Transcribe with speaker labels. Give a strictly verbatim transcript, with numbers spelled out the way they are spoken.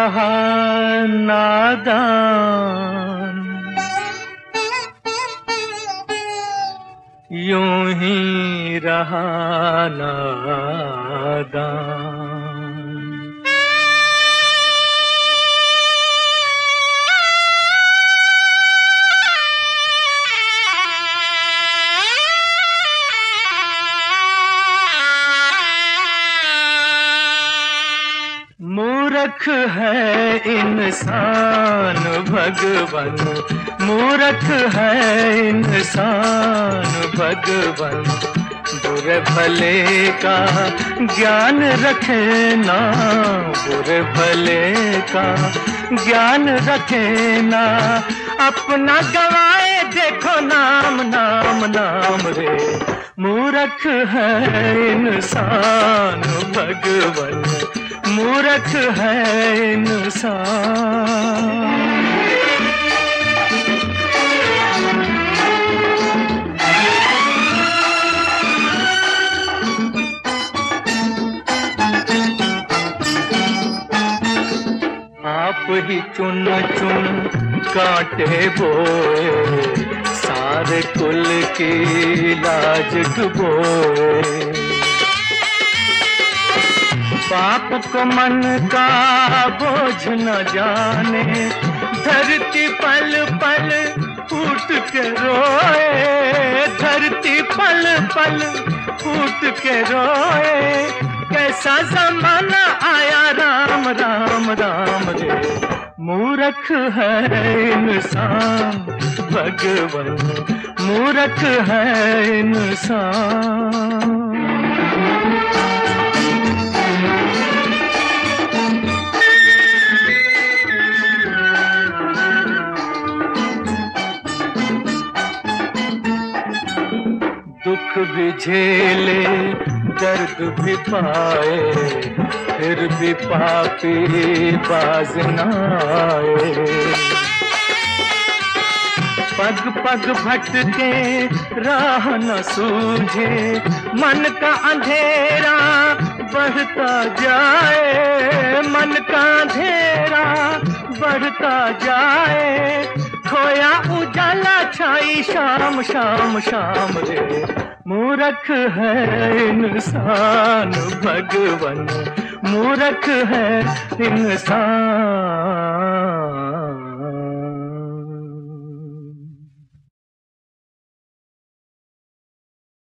Speaker 1: रहा नादान, यूं ही रहा नादान। मूर्ख है इंसान भगवन, मूर्ख है इंसान भगवन, बुरे भले का ज्ञान रखे ना, बुरे भले का ज्ञान रखे ना, अपना गवाए देखो नाम नाम नाम रे। मूर्ख है इंसान भगवन, मूर्ख है इंसान। आप ही चुन चुन कांटे बोए, सारे कुल की लाज डुबोए। पाप को मन का बोझ न जाने, धरती पल पल फूट के रोए, धरती पल पल फूट के रोए। कैसा जमाना आया राम राम राम रे। मूर्ख है इंसान भगवन, मूर्ख है इंसान। दुख भी झेले दर्द भी पाए, फिर भी पापी बाज न आए। पग पग भटके राह न सूझे, मन का अंधेरा बढ़ता जाए, मन का अंधेरा बढ़ता जाए। खोया उजाला छाई शाम शाम शाम रे। मूर्ख है इंसान भगवन, मूर्ख है इंसान।